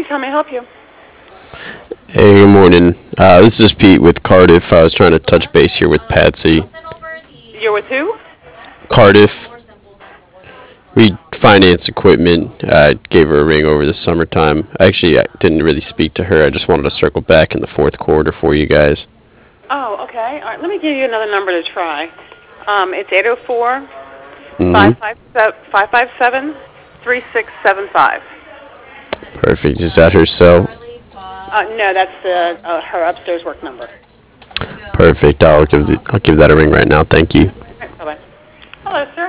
Mornings, how may I help you? Hey, good morning. This is Pete with Cardiff. I was trying to touch base here with Patsy. You're with who? Cardiff, we finance equipment. I gave her a ring over the summertime. Actually, I didn't really speak to her. I just wanted to circle back in the fourth quarter for you guys. Oh, okay. All right, let me give you another number to try. It's 804 Mm-hmm. 557 3675. Perfect. Is that her cell? No, that's her upstairs work number. Perfect. I'll give that a ring right now. Thank you. All right, bye-bye. Hello, sir.